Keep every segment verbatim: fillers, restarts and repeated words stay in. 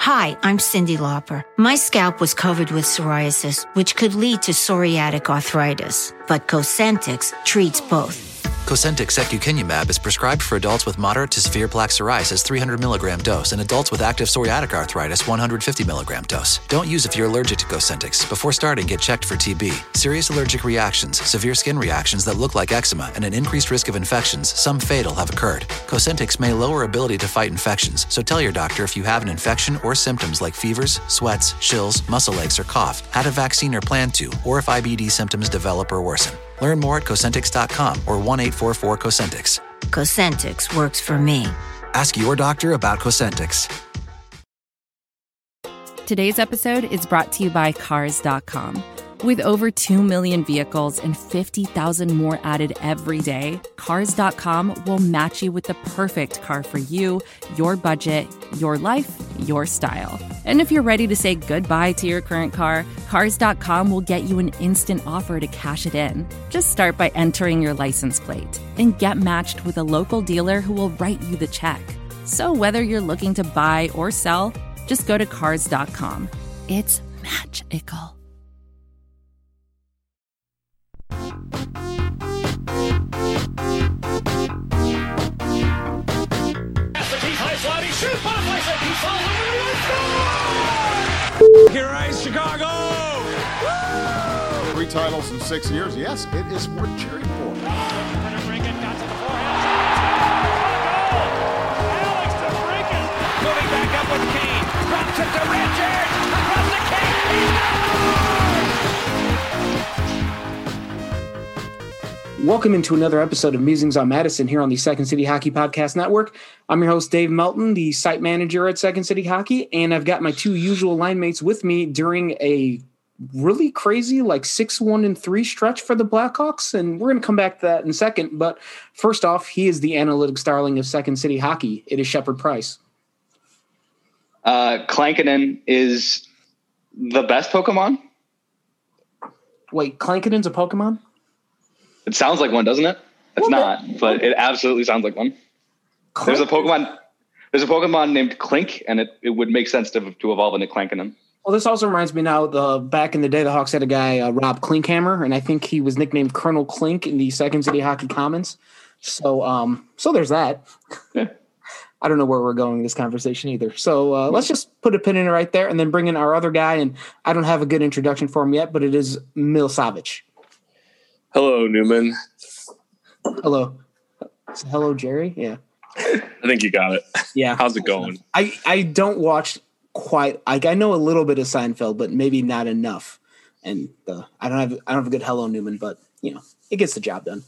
Hi, I'm Cyndi Lauper. My scalp was covered with psoriasis, which could lead to psoriatic arthritis, but Cosentyx treats both. Cosentyx secukinumab is prescribed for adults with moderate to severe plaque psoriasis three hundred milligram dose and adults with active psoriatic arthritis one hundred fifty milligram dose. Don't use if you're allergic to Cosentyx. Before starting, get checked for T B. Serious allergic reactions, severe skin reactions that look like eczema, and an increased risk of infections, some fatal, have occurred. Cosentyx may lower ability to fight infections, so tell your doctor if you have an infection or symptoms like fevers, sweats, chills, muscle aches, or cough, had a vaccine or plan to, or if I B D symptoms develop or worsen. Learn more at Cosentyx dot com or one eight four four Cosentyx. Cosentyx works for me. Ask your doctor about Cosentyx. Today's episode is brought to you by Cars dot com. With over two million vehicles and fifty thousand more added every day, Cars dot com will match you with the perfect car for you, your budget, your life, your style. And if you're ready to say goodbye to your current car, Cars dot com will get you an instant offer to cash it in. Just start by entering your license plate and get matched with a local dealer who will write you the check. So whether you're looking to buy or sell, just go to Cars dot com. It's magical. Here is Chicago! Three titles in six years. Yes, it is worth cheering for. Got to bring it, got to the forehand. Alex DeBrincat moving back up with Kane. Drops it to Richards. Across the Kane. He Welcome into another episode of Musings on Madison here on the Second City Hockey Podcast Network. I'm your host, Dave Melton, the site manager at Second City Hockey, and I've got my two usual line mates with me during a really crazy, like six one and three stretch for the Blackhawks, and we're going to come back to that in a second. But first off, he is the analytics darling of Second City Hockey. It is Shepard Price. Uh, Klankinen is the best Pokemon? Wait, Klankinen's a Pokemon? It sounds like one, doesn't it? It's well, not, that, but it absolutely sounds like one. Clink? There's a Pokemon. There's a Pokemon named Klink, and it, it would make sense to to evolve into Klankinen. Well, this also reminds me now. The back in the day, the Hawks had a guy, uh, Rob Klinkhammer, and I think he was nicknamed Colonel Klink in the Second City Hockey Commons. So, um, so there's that. Yeah. I don't know where we're going in this conversation either. So uh, let's just put a pin in it right there, and then bring in our other guy. And I don't have a good introduction for him yet, but it is Milosavljevic. Hello, Newman. Hello. So, hello, Jerry. Yeah. I think you got it. Yeah. How's it going? I, I don't watch quite. Like I know a little bit of Seinfeld, but maybe not enough. And uh, I don't have I don't have a good hello, Newman, but you know it gets the job done.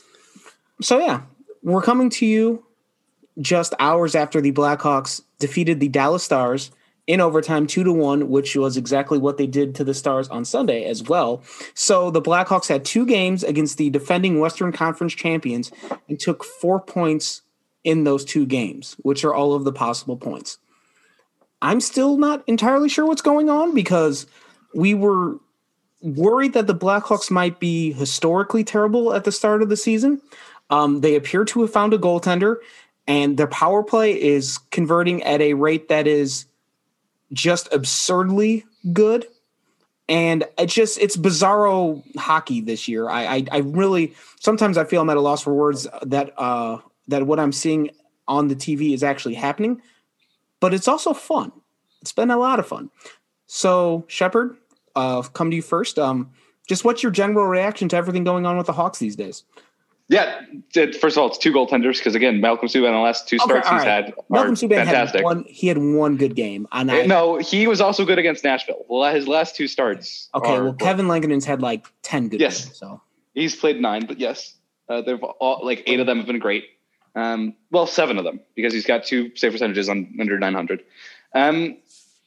So yeah, we're coming to you just hours after the Blackhawks defeated the Dallas Stars in overtime, two to one, which was exactly what they did to the Stars on Sunday as well. So the Blackhawks had two games against the defending Western Conference champions and took four points in those two games, which are all of the possible points. I'm still not entirely sure what's going on because we were worried that the Blackhawks might be historically terrible at the start of the season. Um, they appear to have found a goaltender, and their power play is converting at a rate that is just absurdly good. And it's just, it's bizarro hockey this year. I, I, I really, sometimes I feel I'm at a loss for words that, uh, that what I'm seeing on the T V is actually happening, but it's also fun. It's been a lot of fun. So Shepard, uh, come to you first. Um, just what's your general reaction to everything going on with the Hawks these days? Yeah, it, first of all, it's two goaltenders because again, Malcolm Subban in the last two starts okay, he's right. had Malcolm are Subban fantastic. Had one, he had one good game. And I, no, he was also good against Nashville. Well, his last two starts. Okay, are, well, Kevin Lankinen's had like ten good yes. games. So he's played nine, but yes, uh, they've all like eight of them have been great. Um, well, seven of them because he's got two save percentages on under nine hundred. Um,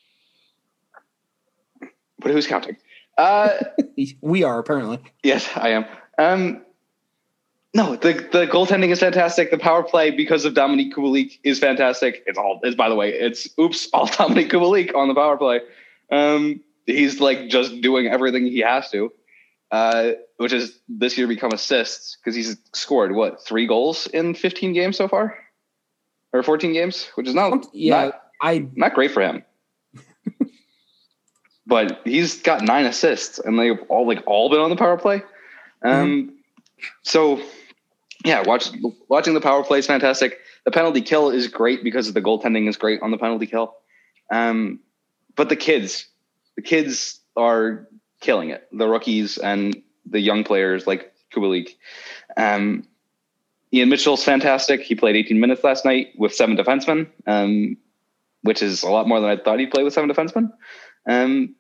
but who's counting? Uh, we are apparently. Yes, I am. Um, no, the the goaltending is fantastic. The power play because of Dominique Kubalik is fantastic. It's all is by the way, it's oops, all Dominique Kubalik on the power play. Um, he's like just doing everything he has to, uh, which is this year become assists because he's scored what three goals in fifteen games so far, or fourteen games, which is not yeah, not, I not great for him. but he's got nine assists, and they've all like all been on the power play. Um, mm-hmm. So, yeah, watch, watching the power play is fantastic. The penalty kill is great because the goaltending is great on the penalty kill. Um, but the kids, the kids are killing it. The rookies and the young players like Kubalik. Um, Ian Mitchell's fantastic. He played eighteen minutes last night with seven defensemen, um, which is a lot more than I thought he'd play with seven defensemen. Um,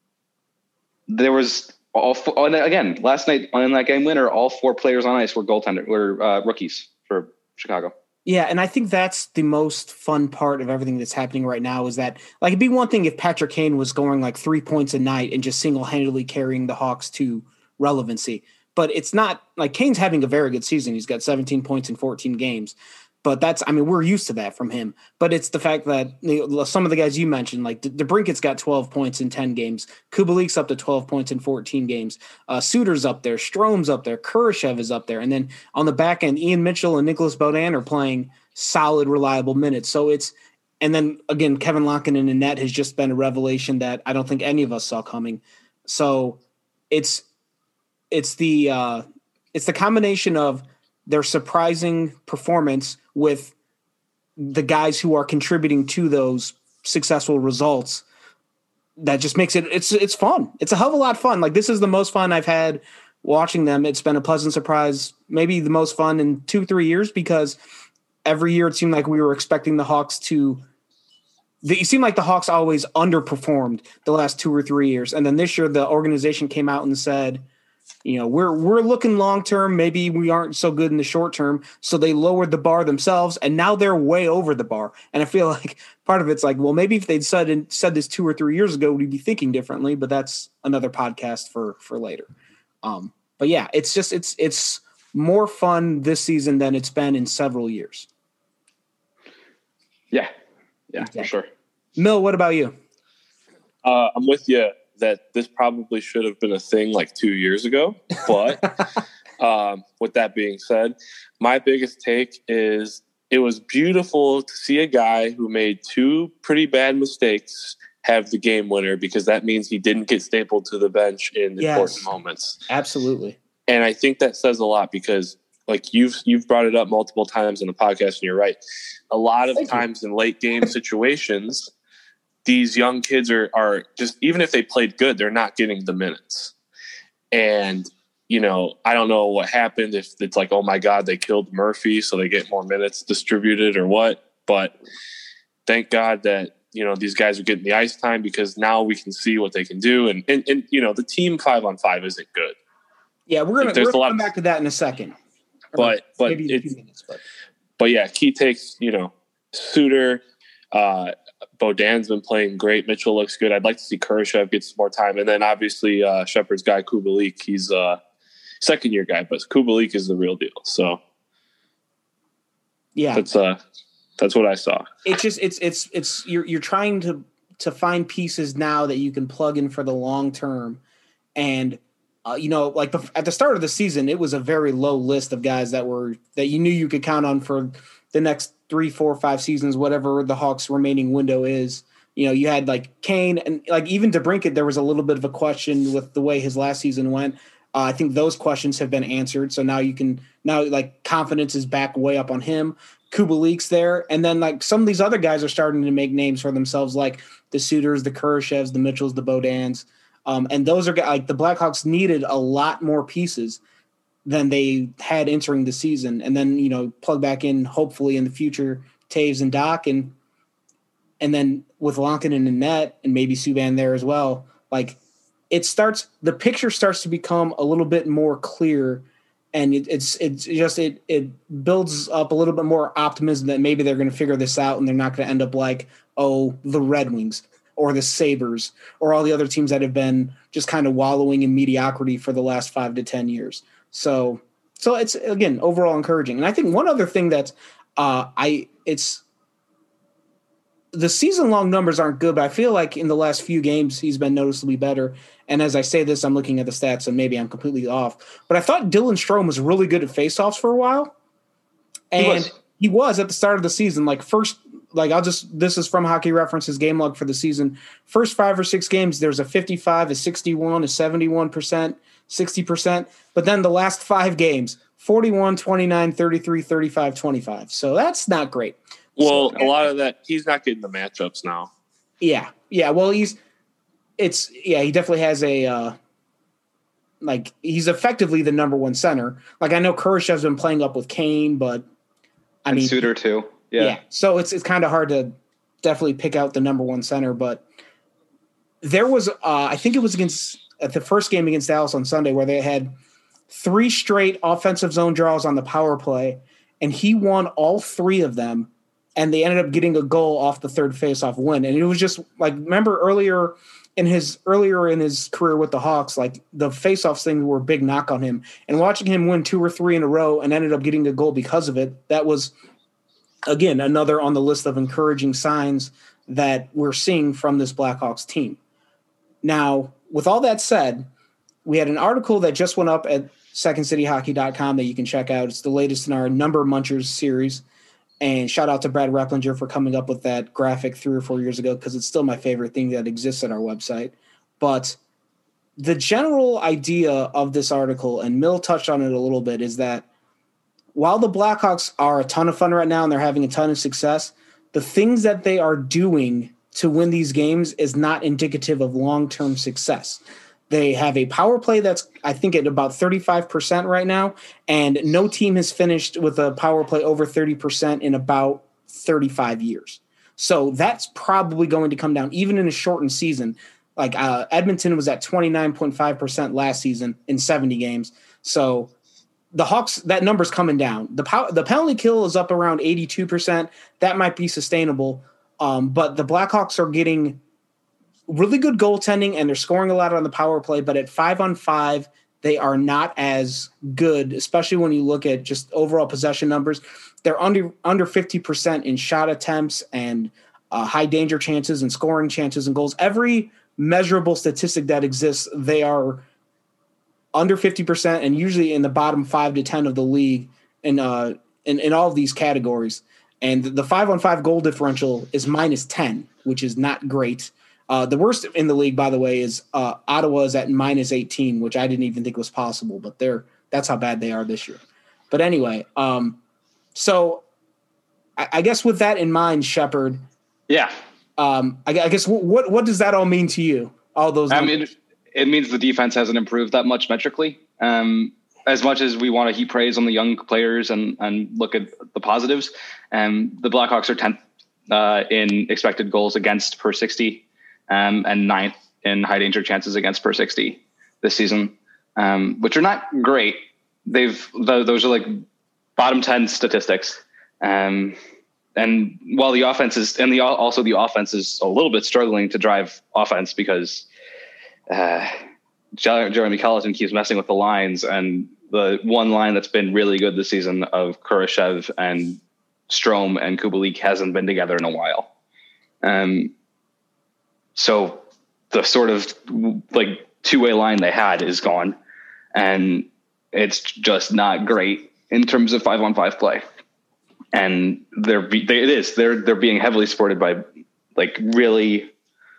there was all four, and again last night on that game winner, all four players on ice were goaltender were uh, rookies for Chicago. Yeah, and I think that's the most fun part of everything that's happening right now is that, like, it'd be one thing if Patrick Kane was scoring like three points a night and just single-handedly carrying the Hawks to relevancy. But it's not like Kane's having a very good season. He's got seventeen points in fourteen games. But that's, I mean, we're used to that from him. But it's the fact that you know, some of the guys you mentioned, like DeBrincat's got twelve points in ten games. Kubalik's up to twelve points in fourteen games. Uh, Suter's up there. Strom's up there. Kurashev is up there. And then on the back end, Ian Mitchell and Nicholas Beaudin are playing solid, reliable minutes. So it's, and then again, Kevin Lankinen in net has just been a revelation that I don't think any of us saw coming. So it's, it's the, uh, it's the combination of their surprising performance with the guys who are contributing to those successful results that just makes it, it's, it's fun. It's a hell of a lot of fun. Like, this is the most fun I've had watching them. It's been a pleasant surprise, maybe the most fun in two, three years, because every year it seemed like we were expecting the Hawks to, it seemed like the Hawks always underperformed the last two or three years. And then this year the organization came out and said, you know, we're we're looking long term. Maybe we aren't so good in the short term. So they lowered the bar themselves, and now they're way over the bar. And I feel like part of it's like, well, maybe if they'd said said this two or three years ago, we'd be thinking differently. But that's another podcast for for later. Um, but yeah, it's just it's it's more fun this season than it's been in several years. Yeah, yeah, exactly. For sure. Mill, what about you? Uh, I'm with you that this probably should have been a thing like two years ago. But um, with that being said, my biggest take is it was beautiful to see a guy who made two pretty bad mistakes have the game winner, because that means he didn't get stapled to the bench in yes, important moments. Absolutely. And I think that says a lot, because like you've, you've brought it up multiple times in the podcast, and you're right. A lot of Thank times you. in late game situations, these young kids are, are just, even if they played good, they're not getting the minutes. And, you know, I don't know what happened, if it's like, oh my God, they killed Murphy, so they get more minutes distributed or what. But thank God that, you know, these guys are getting the ice time, because now we can see what they can do. And, and, and you know, the team five on five isn't good. Yeah, we're going to come back to that in a second. But, but, it's, minutes, but, but yeah, key takes, you know, Suter, uh, Beaudin's been playing great. Mitchell looks good. I'd like to see Kurashev get some more time. And then obviously uh, Shepherd's guy, Kubalik, he's a second year guy, but Kubalik is the real deal. So yeah, that's uh, that's what I saw. It's just, it's, it's, it's, you're, you're trying to, to find pieces now that you can plug in for the long term. And, uh, you know, like the, at the start of the season, it was a very low list of guys that were, that you knew you could count on for the next three, four, five seasons, whatever the Hawks' remaining window is. You know, you had like Kane and like even DeBrincat, there was a little bit of a question with the way his last season went. Uh, I think those questions have been answered. So now you can, now like confidence is back way up on him. Kubalik's there. And then like some of these other guys are starting to make names for themselves, like the Suters, the Kurashevs, the Mitchells, the Beaudins. Um, and those are like the Blackhawks needed a lot more pieces than they had entering the season. And then, you know, plug back in, hopefully in the future, Taves and Doc. And and then with Lankinen and net and maybe Subban there as well, like it starts, the picture starts to become a little bit more clear. And it, it's it's just, it it builds up a little bit more optimism that maybe they're going to figure this out and they're not going to end up like, oh, the Red Wings or the Sabres or all the other teams that have been just kind of wallowing in mediocrity for the last five to ten years. So, so it's again overall encouraging. And I think one other thing that uh, I it's the season long numbers aren't good, but I feel like in the last few games he's been noticeably better. And as I say this, I'm looking at the stats, and maybe I'm completely off. But I thought Dylan Strome was really good at faceoffs for a while, and he was, he was at the start of the season, like first like I'll just this is from Hockey Reference's game log for the season. First five or six games, there's a fifty-five, a sixty-one, a seventy-one percent, sixty percent. But then the last five games, forty-one, twenty-nine, thirty-three, thirty-five, twenty-five. So that's not great. Well, so, a lot of that, he's not getting the matchups now. Yeah. Yeah. Well, he's, it's, yeah, he definitely has a, uh, like, he's effectively the number one center. Like, I know Kurashev's been playing up with Kane, but I and mean, Suter too. Yeah. yeah. So it's, it's kind of hard to definitely pick out the number one center, but there was, uh, I think it was against, at the first game against Dallas on Sunday where they had three straight offensive zone draws on the power play, and he won all three of them. And they ended up getting a goal off the third faceoff win. And it was just like, remember earlier in his earlier in his career with the Hawks, like the faceoffs thing were a big knock on him, and watching him win two or three in a row and ended up getting a goal because of it. That was, again, another on the list of encouraging signs that we're seeing from this Blackhawks team. Now, with all that said, we had an article that just went up at second city hockey dot com that you can check out. It's the latest in our Number Munchers series. And shout out to Brad Replinger for coming up with that graphic three or four years ago, because it's still my favorite thing that exists on our website. But the general idea of this article, and Mill touched on it a little bit, is that while the Blackhawks are a ton of fun right now and they're having a ton of success, the things that they are doing to win these games is not indicative of long-term success. They have a power play that's, I think, at about thirty-five percent right now, and no team has finished with a power play over thirty percent in about thirty-five years. So that's probably going to come down, even in a shortened season. Like uh, Edmonton was at twenty-nine point five percent last season in seventy games. So the Hawks, that number's coming down. The pow- the penalty kill is up around eighty-two percent. That might be sustainable. Um, but the Blackhawks are getting really good goaltending, and they're scoring a lot on the power play, but at five on five, they are not as good, especially when you look at just overall possession numbers. They're under under fifty percent in shot attempts and uh, high danger chances and scoring chances and goals. Every measurable statistic that exists, they are under fifty percent and usually in the bottom five to ten of the league in, uh, in, in all of these categories. And the five on five goal differential is minus ten, which is not great. Uh, the worst in the league, by the way, is uh, Ottawa is at minus eighteen, which I didn't even think was possible, but they're that's how bad they are this year. But anyway, um, so I, I guess with that in mind, Shepard, yeah, um, I, I guess w- what what does that all mean to you? All those, I mean, it means the defense hasn't improved that much metrically. Um, as much as we want to heap praise on the young players and and look at the positives, and um, the Blackhawks are tenth uh, in expected goals against per sixty. Um, and ninth in high danger chances against per sixty this season, um, which are not great. They've th- those are like bottom ten statistics. Um, and while the offense is, and the also the offense is a little bit struggling to drive offense because uh, Jeremy Colleton keeps messing with the lines, and the one line that's been really good this season of Kurashev and Strome and Kubalik hasn't been together in a while. Um, So the sort of like two-way line they had is gone, and it's just not great in terms of five on five play. And they're, they, it is, they're, they're being heavily supported by like really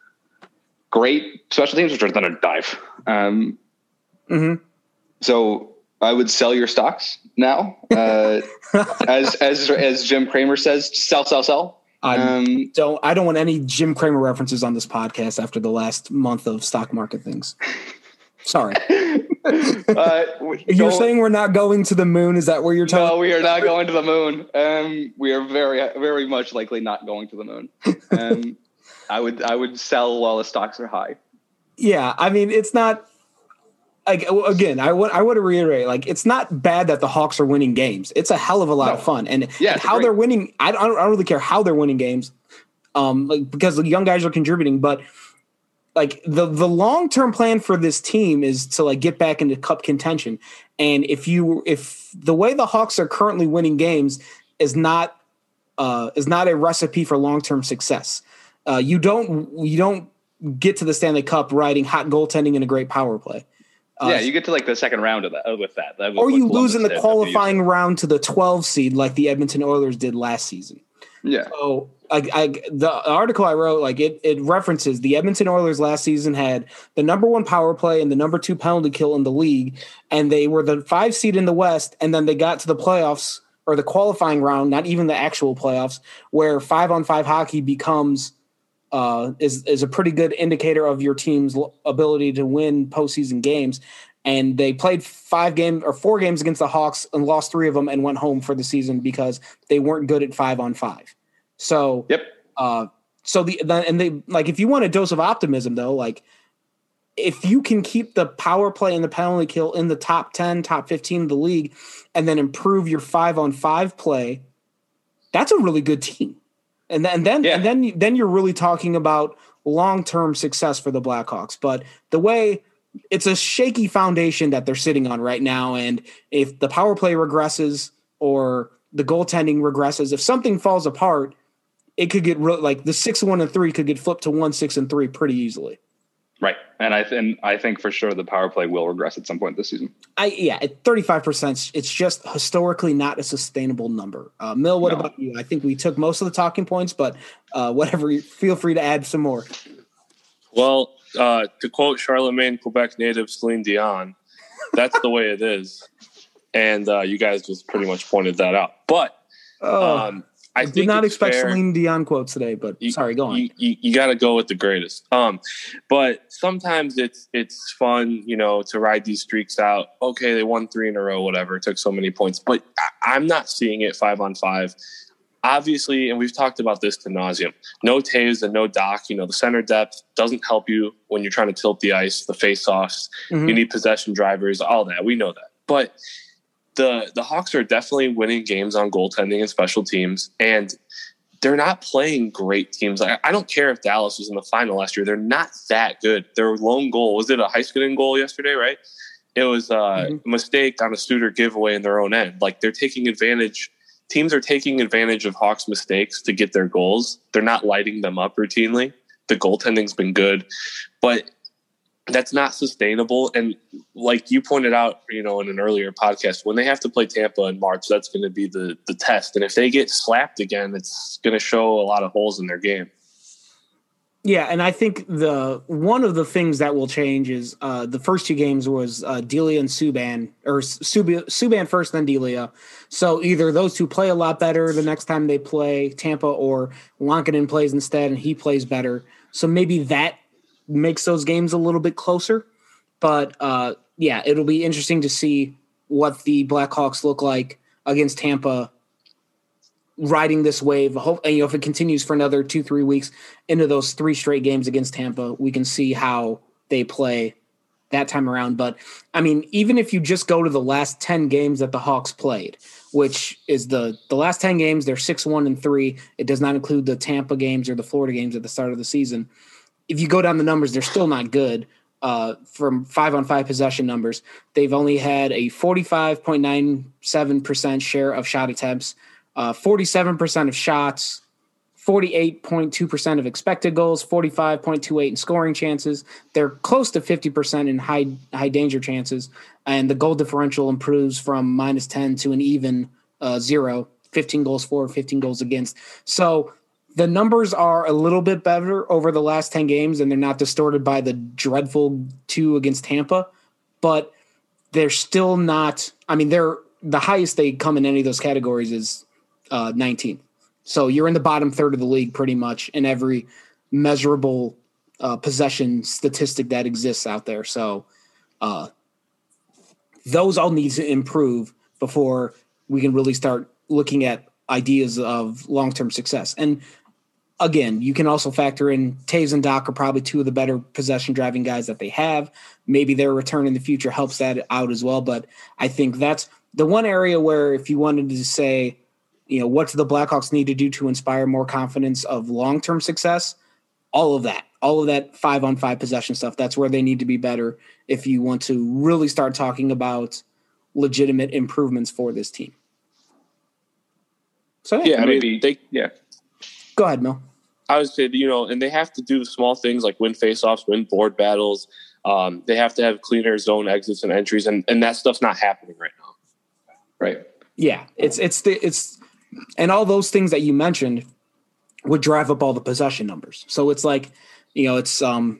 great special teams, which are Thunder Dive. Um, mm-hmm. So I would sell your stocks now. Uh, as, as, as Jim Cramer says, sell, sell, sell. I um, don't. I don't want any Jim Cramer references on this podcast after the last month of stock market things. Sorry. uh, you're saying we're not going to the moon. Is that where you're telling? No, we are not going to the moon. Um, we are very, very much likely not going to the moon. Um, I would, I would sell while the stocks are high. Yeah, I mean, it's not. Like again, I want I want to reiterate, like it's not bad that the Hawks are winning games. It's a hell of a lot no. of fun, and, yeah, and how great. they're winning. I don't, I don't really care how they're winning games, um, like because the young guys are contributing. But like the the long term plan for this team is to like get back into cup contention. And if you if the way the Hawks are currently winning games is not uh, is not a recipe for long term success, uh, you don't you don't get to the Stanley Cup riding hot goaltending and a great power play. Uh, yeah, you get to like the second round of that with that. that or you lose in the qualifying round to the twelve seed like the Edmonton Oilers did last season. Yeah. So I, I, the article I wrote, like it, it references the Edmonton Oilers last season had the number one power play and the number two penalty kill in the league, and they were the five seed in the West, and then they got to the playoffs or the qualifying round, not even the actual playoffs, where five on five hockey becomes uh, is is a pretty good indicator of your team's ability to win postseason games. And they played five games or four games against the Hawks and lost three of them and went home for the season because they weren't good at five on five. So, yep. Uh, so the, the and they like if you want a dose of optimism though, like if you can keep the power play and the penalty kill in the top ten, top fifteen of the league, and then improve your five on five play, that's a really good team. And then and then yeah. and then then you're really talking about long term success for the Blackhawks. But the way it's a shaky foundation that they're sitting on right now. And if the power play regresses or the goaltending regresses, if something falls apart, it could get real, like the six, one and three could get flipped to one, six and three pretty easily. Right. And I, th- and I think for sure the power play will regress at some point this season. I, yeah, at thirty-five percent, it's just historically not a sustainable number. Uh, Mill, what no. about you? I think we took most of the talking points, but uh, whatever, feel free to add some more. Well, uh, to quote Charlemagne Quebec native Celine Dion, that's the way it is. And uh, you guys just pretty much pointed that out. But oh, um, I, I think did not expect fair. Celine Dion quotes today, but you, sorry, go on. You, you, you got to go with the greatest. Um, but sometimes it's it's fun, you know, to ride these streaks out. Okay, they won three in a row, whatever. It took so many points. But I, I'm not seeing it five on five. Obviously, and we've talked about this to nauseum, no Taves and no Doc. You know, the center depth doesn't help you when you're trying to tilt the ice, the face-offs. Mm-hmm. You need possession drivers, all that. We know that. But the the Hawks are definitely winning games on goaltending and special teams, and they're not playing great teams. I, I don't care if Dallas was in the final last year. They're not that good. Their lone goal, was it a Heiskanen goal yesterday, right? It was a mm-hmm. mistake on a Suter giveaway in their own end. Like, they're taking advantage – teams are taking advantage of Hawks' mistakes to get their goals. They're not lighting them up routinely. The goaltending's been good, but that's not sustainable. And like you pointed out, you know, in an earlier podcast, when they have to play Tampa in March, that's going to be the the test. And if they get slapped again, it's going to show a lot of holes in their game. Yeah, and I think the one of the things that will change is uh, the first two games was uh, Delia and Subban, or Subban, Subban first, then Delia. So either those two play a lot better the next time they play Tampa, or Lankinen plays instead and he plays better. So maybe that makes those games a little bit closer. But uh, yeah, it'll be interesting to see what the Blackhawks look like against Tampa, riding this wave. Hope, you know, if it continues for another two, three weeks into those three straight games against Tampa, we can see how they play that time around. But I mean, even if you just go to the last ten games that the Hawks played, which is the, the last ten games, they're six, one and three. It does not include the Tampa games or the Florida games at the start of the season. If you go down the numbers, they're still not good. Uh, from five on five possession numbers, they've only had a forty-five point nine seven percent share of shot attempts, Uh, forty-seven percent of shots, forty-eight point two percent of expected goals, forty-five point two eight in scoring chances. They're close to fifty percent in high high danger chances, and the goal differential improves from minus ten to an even uh, zero, fifteen goals for, fifteen goals against. So the numbers are a little bit better over the last ten games, and they're not distorted by the dreadful two against Tampa, but they're still not – I mean, they're the highest they come in any of those categories is – Uh, nineteen. So you're in the bottom third of the league pretty much in every measurable uh, possession statistic that exists out there. So uh, those all need to improve before we can really start looking at ideas of long-term success. And again, you can also factor in Taves and Doc are probably two of the better possession driving guys that they have. Maybe their return in the future helps that out as well. But I think that's the one area where if you wanted to say, you know, what do the Blackhawks need to do to inspire more confidence of long-term success? All of that, all of that five on five possession stuff. That's where they need to be better if you want to really start talking about legitimate improvements for this team. So yeah, yeah I mean, they, yeah. Go ahead, Mel. I would say, you know, and they have to do the small things like win faceoffs, win board battles. Um, they have to have cleaner zone exits and entries, and, and that stuff's not happening right now. Right. Yeah, it's it's the it's. And all those things that you mentioned, would drive up all the possession numbers. So it's like, you know, it's um,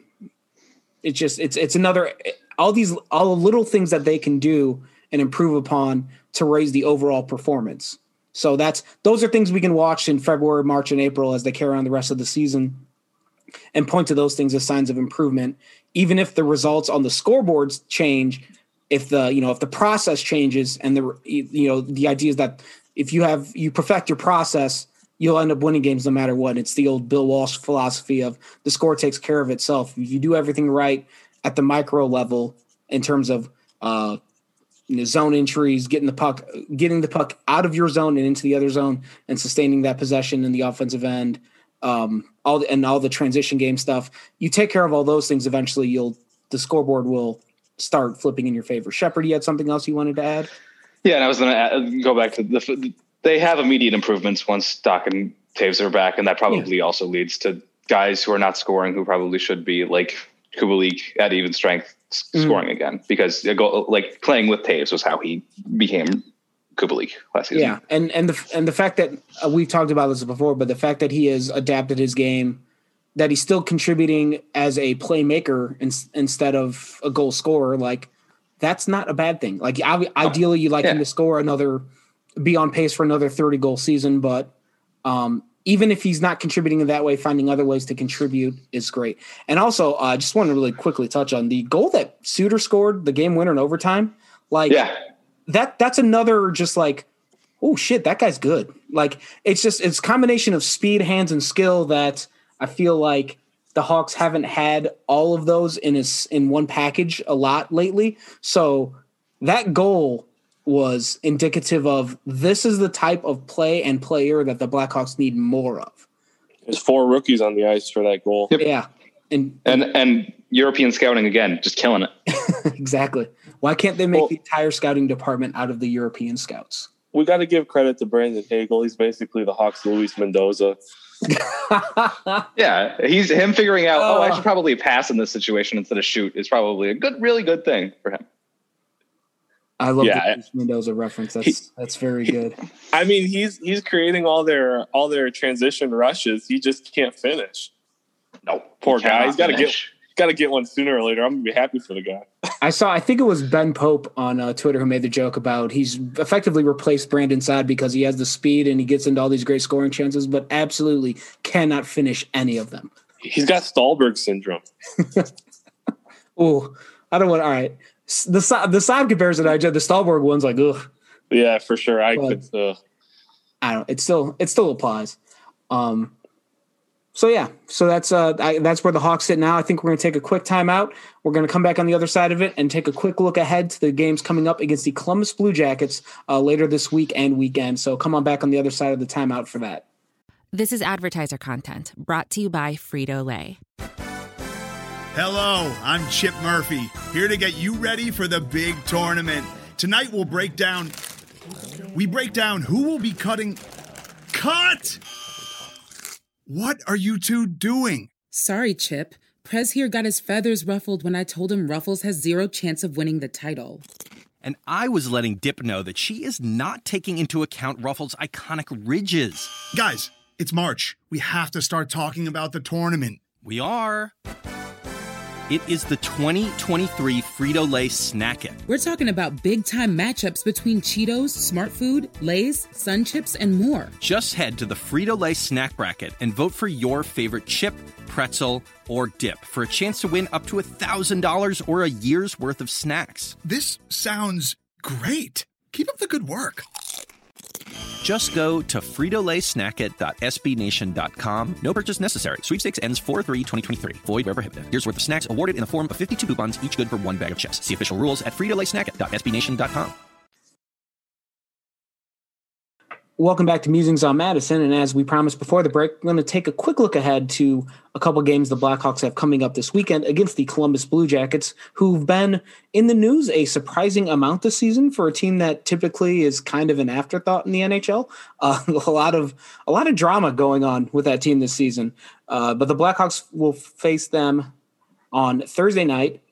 it's just it's it's another all these all the little things that they can do and improve upon to raise the overall performance. So that's those are things we can watch in February, March, and April as they carry on the rest of the season, and point to those things as signs of improvement. Even if the results on the scoreboards change, if the you know if the process changes, and the you know the idea is that if you have you perfect your process, you'll end up winning games no matter what. It's the old Bill Walsh philosophy of the score takes care of itself. If you do everything right at the micro level in terms of uh, you know, zone entries, getting the puck, getting the puck out of your zone and into the other zone, and sustaining that possession in the offensive end, um, all the, and all the transition game stuff. You take care of all those things. Eventually, you'll the scoreboard will start flipping in your favor. Shepard, you had something else you wanted to add? Yeah, and I was going to go back to the. They have immediate improvements once Doc and Taves are back, and that probably yeah. also leads to guys who are not scoring who probably should be, like Kubalik at even strength mm. scoring again, because go, like playing with Taves was how he became Kubalik last season. Yeah, and and the and the fact that uh, we've talked about this before, but the fact that he has adapted his game, that he's still contributing as a playmaker in, instead of a goal scorer, like that's not a bad thing. Like ideally, you like yeah. him to score another. Be on pace for another thirty goal season, but um, even if he's not contributing in that way, finding other ways to contribute is great. And also, I uh, just want to really quickly touch on the goal that Suter scored, the game winner in overtime. Like yeah. that, that's another just like, oh shit, that guy's good. Like it's just it's a combination of speed, hands, and skill that I feel like the Hawks haven't had all of those in his in one package a lot lately. So that goal was indicative of this is the type of play and player that the Blackhawks need more of. There's four rookies on the ice for that goal. Yep. Yeah. And, and and European scouting again, just killing it. Exactly. Why can't they make well, the entire scouting department out of the European scouts? We got to give credit to Brandon Hagel. He's basically the Hawks' Luis Mendoza. Yeah, he's him figuring out, uh, oh, I should probably pass in this situation instead of shoot is probably a good, really good thing for him. I love yeah, the Mendoza reference. That's he, that's very good. I mean, he's he's creating all their all their transition rushes. He just can't finish. No, poor he guy. He's got to get finish. got to get one sooner or later. I'm gonna be happy for the guy. I saw. I think it was Ben Pope on uh, Twitter who made the joke about he's effectively replaced Brandon Saad because he has the speed and he gets into all these great scoring chances, but absolutely cannot finish any of them. He's got Stallberg syndrome. Oh, I don't want. All right. The the side comparison I did, the Stallberg one's like, ugh. Yeah, for sure. I but, could. Uh... I don't. It still it still applies. Um. So yeah. So that's uh I, that's where the Hawks sit now. I think we're going to take a quick timeout. We're going to come back on the other side of it and take a quick look ahead to the games coming up against the Columbus Blue Jackets uh, later this week and weekend. So come on back on the other side of the timeout for that. This is advertiser content brought to you by Frito-Lay. Hello, I'm Chip Murphy, here to get you ready for the big tournament. Tonight we'll break down, we break down who will be cutting, cut! What are you two doing? Sorry, Chip. Prez here got his feathers ruffled when I told him Ruffles has zero chance of winning the title. And I was letting Dip know that she is not taking into account Ruffles' iconic ridges. Guys, it's March. We have to start talking about the tournament. We are. It is the twenty twenty-three Frito-Lay Snack It. We're talking about big-time matchups between Cheetos, Smart Food, Lay's, Sun Chips, and more. Just head to the Frito-Lay Snack Bracket and vote for your favorite chip, pretzel, or dip for a chance to win up to one thousand dollars or a year's worth of snacks. This sounds great. Keep up the good work. Just go to Frito Lay Snack It dot S B Nation dot com. No purchase necessary. Sweepstakes ends four three twenty twenty-three. Void where prohibited. Here's worth of snacks awarded in the form of fifty-two coupons, each good for one bag of chips. See official rules at Frito Lay Snack It dot S B Nation dot com. Welcome back to Musings on Madison, and as we promised before the break, we're going to take a quick look ahead to a couple games the Blackhawks have coming up this weekend against the Columbus Blue Jackets, who've been in the news a surprising amount this season for a team that typically is kind of an afterthought in the N H L. Uh, a lot of a lot of drama going on with that team this season, uh, but the Blackhawks will face them on Thursday night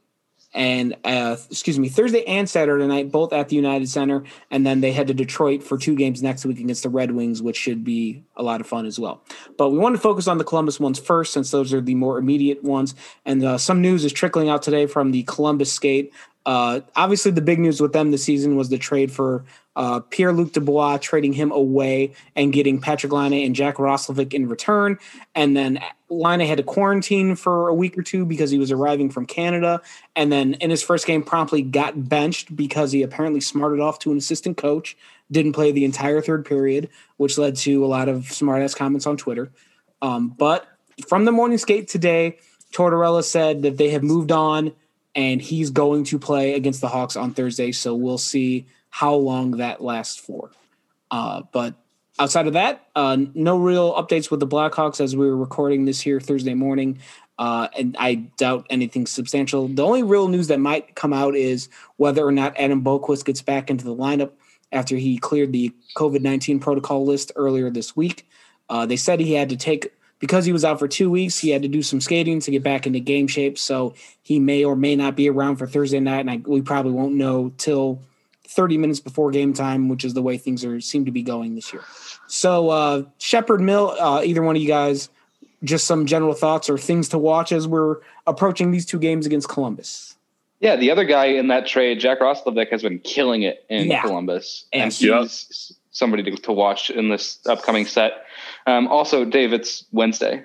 and uh, excuse me, Thursday and Saturday night, both at the United Center. And then they head to Detroit for two games next week against the Red Wings, which should be a lot of fun as well. But we want to focus on the Columbus ones first, since those are the more immediate ones. And uh, some news is trickling out today from the Columbus skate. Uh, obviously, the big news with them this season was the trade for uh, Pierre-Luc Dubois, trading him away and getting Patrick Laine and Jack Roslovic in return. And then Laine had to quarantine for a week or two because he was arriving from Canada. And then in his first game promptly got benched because he apparently smarted off to an assistant coach, didn't play the entire third period, which led to a lot of smart-ass comments on Twitter. Um, but from the morning skate today, Tortorella said that they have moved on, and he's going to play against the Hawks on Thursday, so we'll see how long that lasts for. Uh, but outside of that, uh, no real updates with the Blackhawks as we were recording this here Thursday morning, uh, and I doubt anything substantial. The only real news that might come out is whether or not Adam Boqvist gets back into the lineup after he cleared the covid nineteen protocol list earlier this week. Uh, they said he had to take – because he was out for two weeks, he had to do some skating to get back into game shape, so he may or may not be around for Thursday night, and I, we probably won't know till thirty minutes before game time, which is the way things are seem to be going this year. So, uh, Shepard, Mill, uh, either one of you guys, just some general thoughts or things to watch as we're approaching these two games against Columbus? Yeah, the other guy in that trade, Jack Roslovic, has been killing it in yeah. Columbus, and, and he's yep. somebody to, to watch in this upcoming set. Um, also, Dave, it's Wednesday.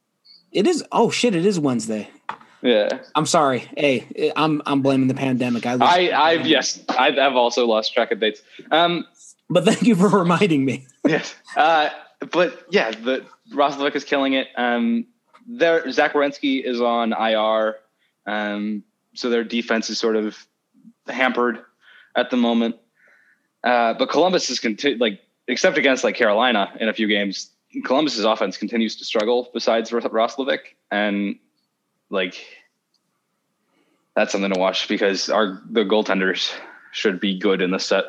It is. Oh shit! It is Wednesday. Yeah. I'm sorry. Hey, I'm I'm blaming the pandemic. I I I've yes, I've, I've also lost track of dates. Um, but thank you for reminding me. Yes. Uh, but yeah, the Roslovic is killing it. Um, there Zach Werenski is on I R. Um, so their defense is sort of hampered at the moment. Uh, but Columbus is conti- like except against like Carolina in a few games. Columbus's offense continues to struggle besides Roslovic, and like that's something to watch because our the goaltenders should be good in the set.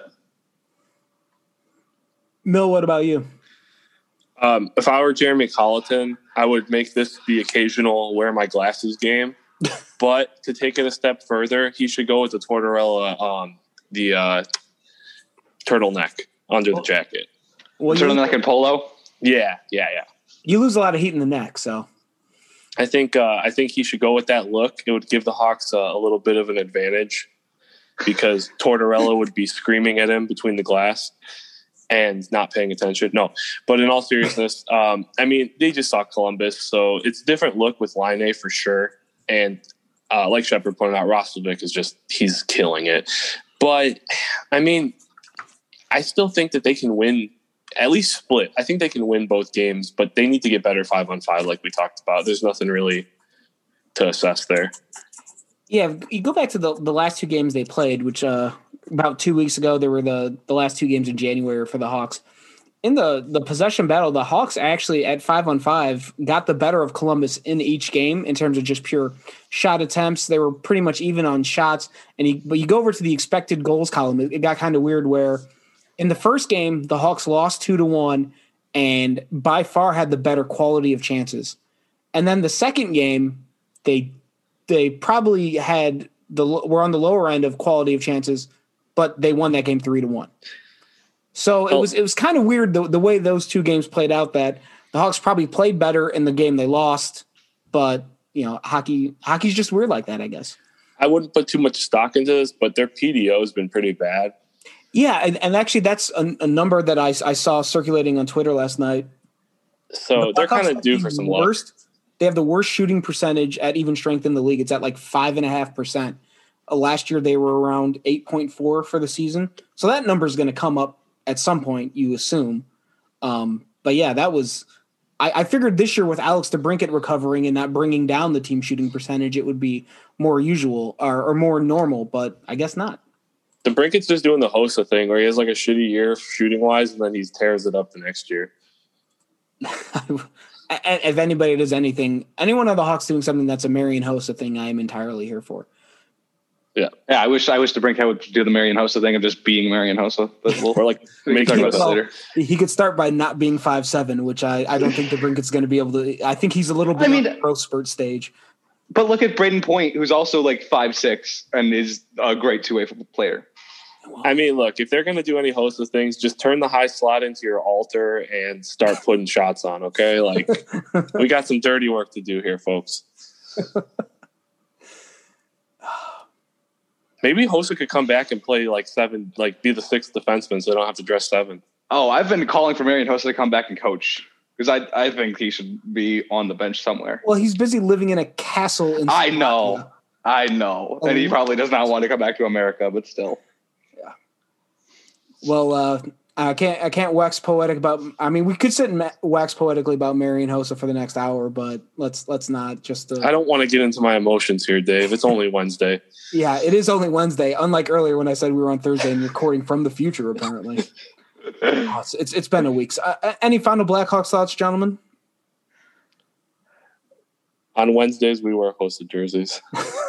Mill, what about you? Um, if I were Jeremy Colleton, I would make this the occasional wear my glasses game. But to take it a step further, he should go with the Tortorella, um, the uh, turtleneck under the jacket. Well, turtleneck and polo. Yeah, yeah, yeah. You lose a lot of heat in the neck, so I think uh, I think he should go with that look. It would give the Hawks uh, a little bit of an advantage because Tortorella would be screaming at him between the glass and not paying attention. No, but in all seriousness, um, I mean, they just saw Columbus, so it's a different look with Laine for sure. And uh, like Shepard pointed out, Roslovic is just he's killing it. But I mean, I still think that they can win. At least split. I think they can win both games, but they need to get better five on five, like we talked about. There's nothing really to assess there. Yeah, you go back to the, the last two games they played, which uh, about two weeks ago, there were the, the last two games in January for the Hawks. In the, the possession battle, the Hawks actually at five on five got the better of Columbus in each game in terms of just pure shot attempts. They were pretty much even on shots. And you, but you go over to the expected goals column, it, it got kind of weird where in the first game, the Hawks lost two to one and by far had the better quality of chances. And then the second game, they they probably had the were on the lower end of quality of chances, but they won that game three to one. So it was it was kind of weird the, the way those two games played out. That the Hawks probably played better in the game they lost, but you know, hockey hockey's just weird like that, I guess. I wouldn't put too much stock into this, but their P D O has been pretty bad. Yeah, and, and actually that's a, a number that I, I saw circulating on Twitter last night. So the they're kind of due for some worst, luck. They have the worst shooting percentage at even strength in the league. It's at like five and a half percent. Last year they were around eight point four for the season. So that number is going to come up at some point, you assume. Um, but yeah, that was I, I figured this year with Alex DeBrincat recovering and not bringing down the team shooting percentage, it would be more usual or, or more normal, but I guess not. DeBrincat's just doing the Hossa thing where he has like a shitty year shooting wise and then he tears it up the next year. If anybody does anything, anyone on the Hawks doing something that's a Marian Hossa thing, I am entirely here for. Yeah, yeah. I wish I wish DeBrincat would do the Marian Hossa thing of just being Marian Hossa. But we'll, or like we can talk about that well, later. He could start by not being five seven, which I, I don't think DeBrincat's going to be able to. I think he's a little bit I mean, on the growth spurt stage. But look at Braden Point, who's also like five six and is a great two-way player. I mean, look, if they're going to do any host of things, just turn the high slot into your altar and start putting shots on, okay? Like, we got some dirty work to do here, folks. Maybe Hossa could come back and play like seven, like be the sixth defenseman so they don't have to dress seven. Oh, I've been calling for Marian Hossa to come back and coach because I I think he should be on the bench somewhere. Well, he's busy living in a castle in I know. I know. Oh, and he probably does not want to come back to America, but still. Yeah. Well, uh, I can't I can't wax poetic about I mean, we could sit and wax poetically about Marian Hossa for the next hour, but let's let's not just uh, I don't want to get into my emotions here, Dave. It's only Wednesday. Yeah, it is only Wednesday, unlike earlier when I said we were on Thursday and recording from the future, apparently. oh, it's, it's It's been a week. So, uh, any final Blackhawks thoughts, gentlemen? On Wednesdays, we wear Hossa jerseys.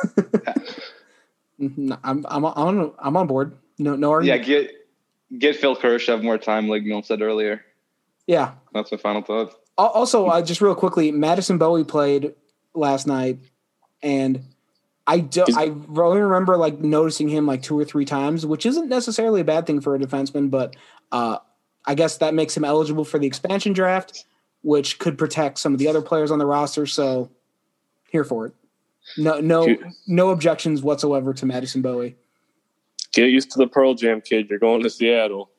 no, I'm, I'm, on, I'm on board. No, no argument. Yeah, get get Phil Kurashev more time, like Neil said earlier. Yeah. That's my final thought. Also, uh, just real quickly, Madison Bowie played last night, and I do, I really remember like noticing him like two or three times, which isn't necessarily a bad thing for a defenseman, but uh, I guess that makes him eligible for the expansion draft, which could protect some of the other players on the roster. So here for it. No, no, no objections whatsoever to Madison Bowie. Get used to the Pearl Jam, kid. You're going to Seattle.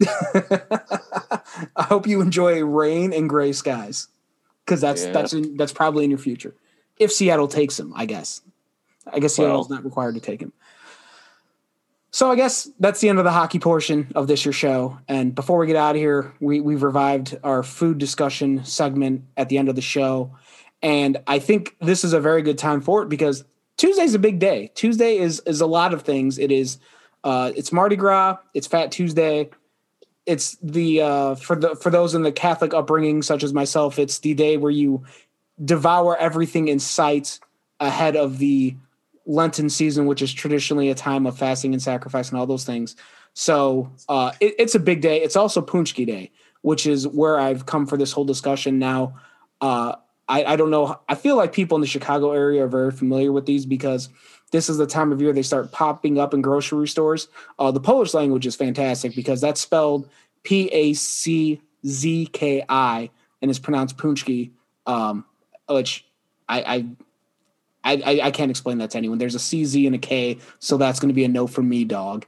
I hope you enjoy rain and gray skies, because that's yeah. that's in, that's probably in your future. If Seattle takes him, I guess. I guess Seattle's well, not required to take him. So I guess that's the end of the hockey portion of this year's show. And before we get out of here, we, we've revived our food discussion segment at the end of the show. And I think this is a very good time for it because Tuesday's a big day. Tuesday is is a lot of things. It is uh, it's Mardi Gras. It's Fat Tuesday. It's the uh, for the for those in the Catholic upbringing, such as myself, it's the day where you devour everything in sight ahead of the Lenten season, which is traditionally a time of fasting and sacrifice and all those things. So uh, it, it's a big day. It's also Punchki Day, which is where I've come for this whole discussion. Now, uh, I, I don't know. I feel like people in the Chicago area are very familiar with these because this is the time of year they start popping up in grocery stores. Uh, the Polish language is fantastic because that's spelled P A C Z K I and is pronounced Punchki, um, which I, I I, I can't explain that to anyone. There's a C Z and a K, so that's going to be a no from me, dog.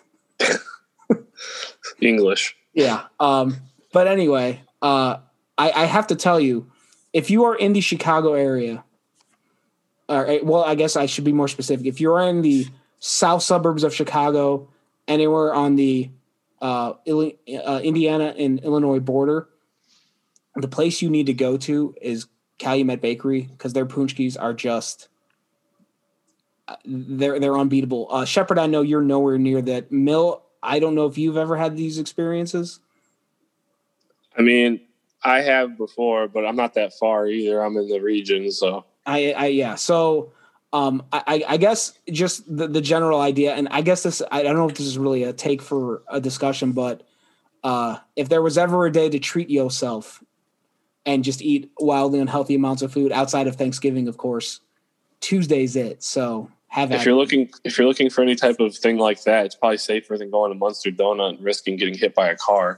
English. Yeah. Um, but anyway, uh, I, I have to tell you, if you are in the Chicago area, or well, I guess I should be more specific. If you're in the south suburbs of Chicago, anywhere on the uh, uh, Indiana and Illinois border, the place you need to go to is Calumet Bakery because their punchkis are just they're they're unbeatable. Uh, Shepard, I know you're nowhere near that. Mill, I don't know if you've ever had these experiences. I mean, I have before, but I'm not that far either. I'm in the region, so I, I yeah. So um, I, I guess just the, the general idea, and I guess this I don't know if this is really a take for a discussion, but uh, if there was ever a day to treat yourself and just eat wildly unhealthy amounts of food outside of Thanksgiving, of course, Tuesday's it. So have if you're looking if you're looking for any type of thing like that, it's probably safer than going to Munster Donut and risking getting hit by a car.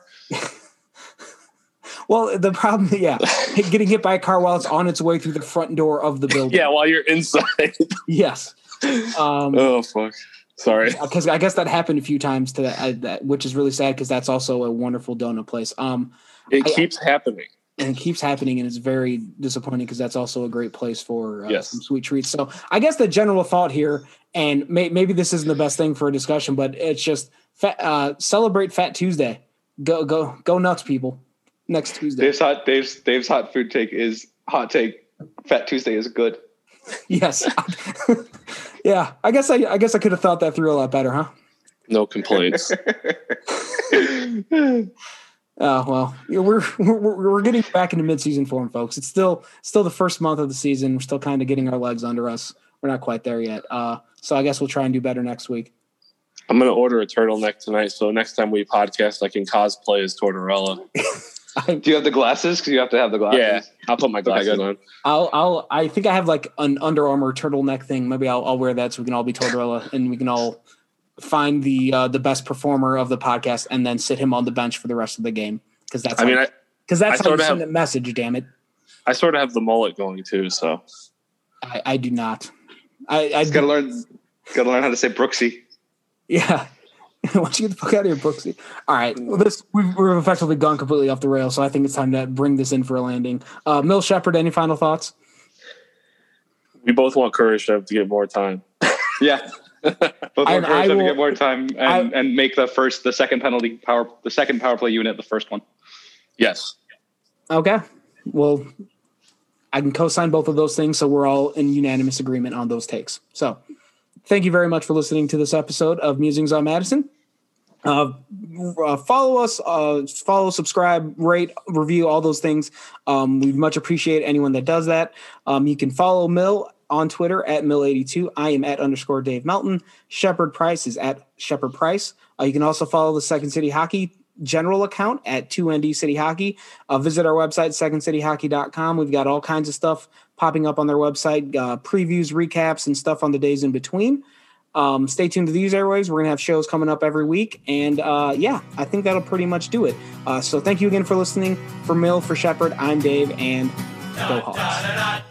Well, the problem, yeah, getting hit by a car while it's on its way through the front door of the building. Yeah, while you're inside. Yes. Um, oh fuck. Sorry. Because I guess that happened a few times to that, I, that which is really sad because that's also a wonderful donut place. Um, it I, keeps happening. And it keeps happening, and it's very disappointing because that's also a great place for uh, yes. some sweet treats. So I guess the general thought here, and may, maybe this isn't the best thing for a discussion, but it's just fat, uh, celebrate Fat Tuesday. Go go go nuts, people! Next Tuesday. Dave's hot Dave's Dave's hot food take is hot take. Fat Tuesday is good. Yes. Yeah, I guess I I guess I could have thought that through a lot better, huh? No complaints. Oh, well, we're, we're we're getting back into midseason form, folks. It's still still the first month of the season. We're still kind of getting our legs under us. We're not quite there yet. Uh, so I guess we'll try and do better next week. I'm going to order a turtleneck tonight, so next time we podcast, I can cosplay as Tortorella. I, Do you have the glasses? Because you have to have the glasses. Yeah, I'll put my glasses okay, on. I'll, I'll, I think I have like an Under Armour turtleneck thing. Maybe I'll, I'll wear that so we can all be Tortorella and we can all find the uh, the best performer of the podcast and then sit him on the bench for the rest of the game. Because that's, I how, mean, I, because that's I how you sorta send have- a message. Damn it, I sort of have the mullet going too, so I, I do not. I, I Got to learn. Got to learn how to say Brooksy. Yeah. Why don't you get the fuck out of here, Brooksy? All right. Well, this we've, we've effectively gone completely off the rails, so I think it's time to bring this in for a landing. Uh, Mill Shepard, any final thoughts? we both want Kurashev to get more time. Yeah. Both want I Kurashev to will- get more time and, I- and make the first, the second penalty power, the second power play unit, the first one. Yes. Okay. Well, I can co-sign both of those things, so we're all in unanimous agreement on those takes. So thank you very much for listening to this episode of Musings on Madison. Uh, uh, follow us, uh, follow, subscribe, rate, review, all those things. Um, we much appreciate anyone that does that. Um, you can follow Mill on Twitter at Mill eighty-two. I am at underscore Dave Melton. Shepard Price is at Shepard Price. Uh, you can also follow the Second City Hockey general account at two N D City Hockey. Uh, visit our website, second city hockey dot com. We've got all kinds of stuff popping up on their website, uh, previews, recaps, and stuff on the days in between. Um, stay tuned to these airways. We're going to have shows coming up every week. And uh, yeah, I think that'll pretty much do it. Uh, so thank you again for listening. For Mill, for Shepard, I'm Dave, and go Hawks.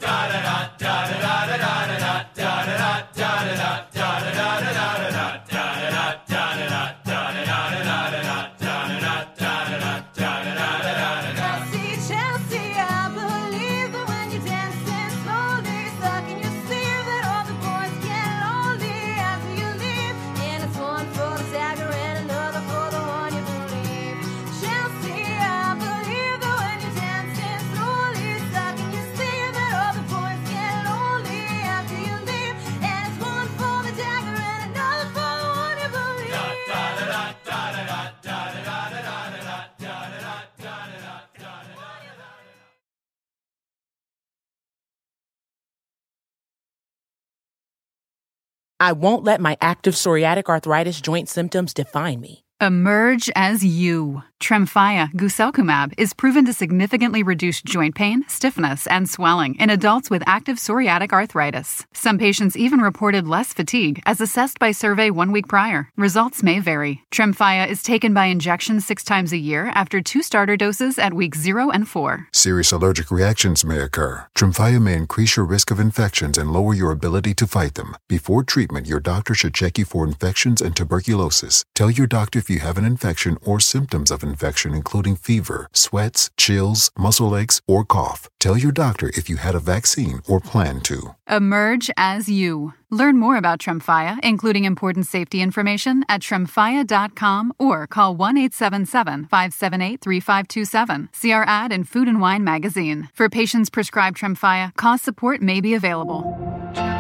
I won't let my active psoriatic arthritis joint symptoms define me. Emerge as you. Tremfya, guselkumab, is proven to significantly reduce joint pain, stiffness, and swelling in adults with active psoriatic arthritis. Some patients even reported less fatigue, as assessed by survey one week prior. Results may vary. Tremfya is taken by injection six times a year after two starter doses at weeks zero and four. Serious allergic reactions may occur. Tremfya may increase your risk of infections and lower your ability to fight them. Before treatment, your doctor should check you for infections and tuberculosis. Tell your doctor if you have an infection or symptoms of infection, including fever, sweats, chills, muscle aches, or cough. Tell your doctor if you had a vaccine or plan to. Emerge as you. Learn more about Tremfya, including important safety information, at tremfya dot com or call one eight seven seven, five seven eight, three five two seven. See our ad in Food and Wine magazine. For patients prescribed Tremfya, cost support may be available.